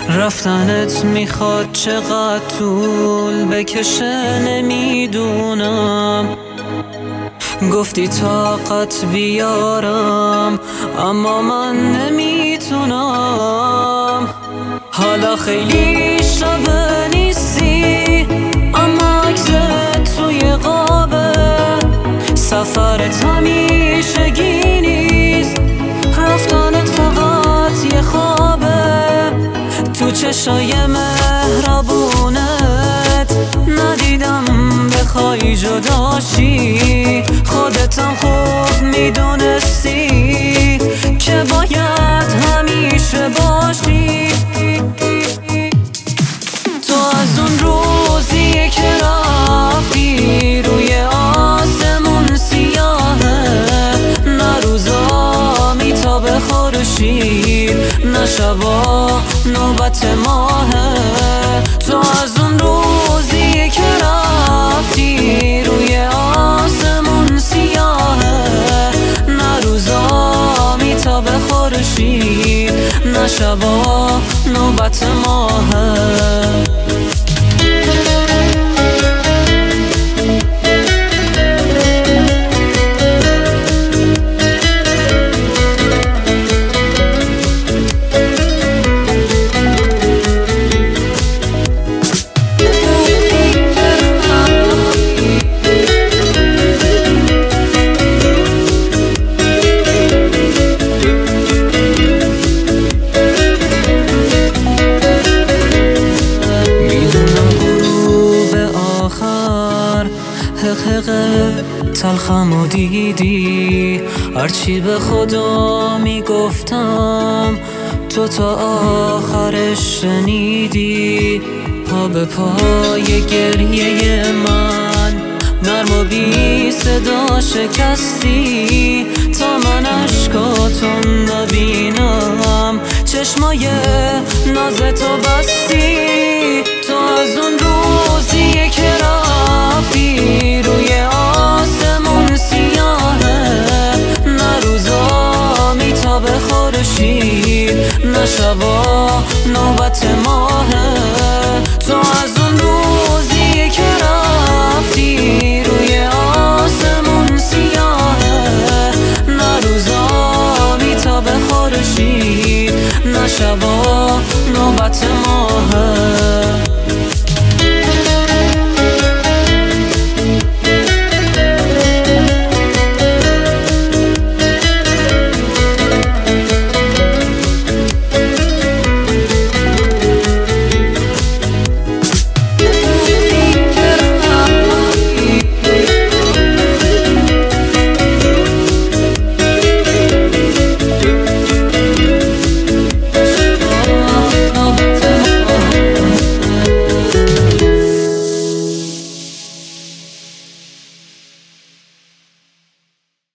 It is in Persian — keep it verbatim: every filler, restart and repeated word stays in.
رفتنت میخواد چقدر طول بکشه نمیدونم. گفتی طاقت بیارم اما من نمیتونم. حالا خیلی شبه نیستی اما عکست توی قابه. سفرت همیشگی نیست، رفتنت فقط یه خوابه. تو چشای مهربونت ندیدم بخوای جداشی. خودتم خوب میدونستی که باید همیشه باشی. تو از اون روزی که رفتی روی آسمون سیاهه، نه روزا میتابه خورشید نه شبا نوبت ماهه. تو از اون روزی که رفتی روی آسمون سیاهه، نه روزا میتابه خورشید نه شبا نوبت ماهه. حقیقه تلخمو دیدی، هرچی به خدا میگفتم تو تا آخرش شنیدی. پا به پای گریه من نرم و بی صدا شکستی تا من اشکاتو نبینم. چشمای نازتو بستی. تو از اون روزی که رفتی روی آسمون سیاهه، نه روزا میتابه خورشید نه شبا نوبت ماهه. تو از اون روزی که رفتی روی آسمون سیاهه، نه روزا میتابه خورشید نه شبا نوبت ماهه.